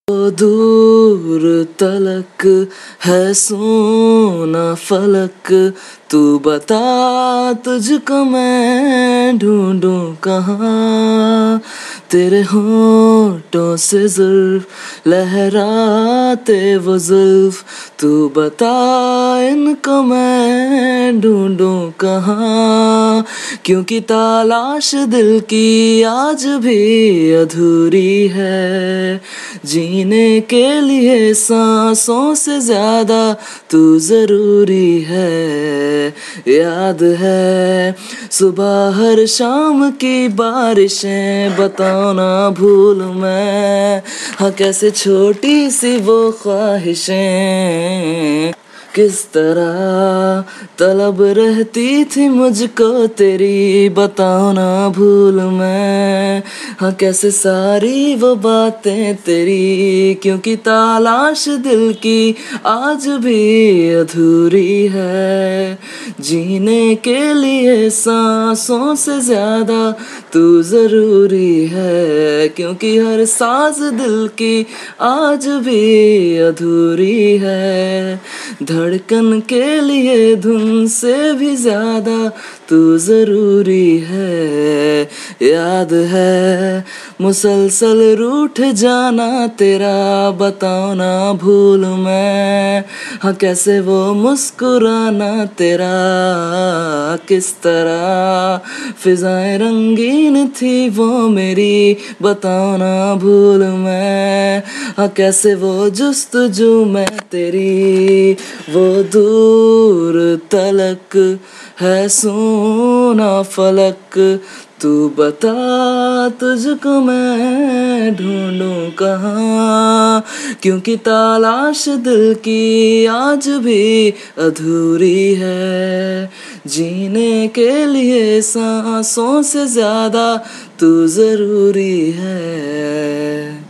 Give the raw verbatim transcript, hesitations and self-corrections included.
वो दूर तलक है सोना फलक, तू बता तुझको मैं ढूंढूं कहाँ। तेरे होठों से जुल्फ लहराते वो जुल्फ, तू बता इनको मैं ढूंढूं कहाँ। क्योंकि तलाश दिल की आज भी अधूरी है, जीने के लिए सांसों से ज्यादा तू जरूरी है। याद है सुबह हर शाम की बारिशें, बताओ ना भूल मैं, हाँ कैसे छोटी सी वो ख्वाहिशें। किस तरह तलब रहती थी मुझको तेरी, बताओ ना भूल मैं, हाँ कैसे सारी वो बातें तेरी। क्योंकि तलाश दिल की आज भी अधूरी है, जीने के लिए सांसों से ज्यादा तू जरूरी है। क्योंकि हर सांस दिल की आज भी अधूरी है, धड़कन के लिए धुन से भी ज्यादा तू जरूरी है। याद है मुसलसल रूठ जाना तेरा, बताओ ना भूल मैं, हाँ कैसे वो मुस्कुराना तेरा। किस तरह फिजाएं रंगीन थी वो मेरी, बताओ ना भूल मैं, हाँ कैसे वो जुस्तजू मैं तेरी। वो दूर तलक है सोना फलक, तू बता तुझको मैं ढूंढूं कहाँ। क्योंकि तलाश दिल की आज भी अधूरी है, जीने के लिए सांसों से ज्यादा तू जरूरी है।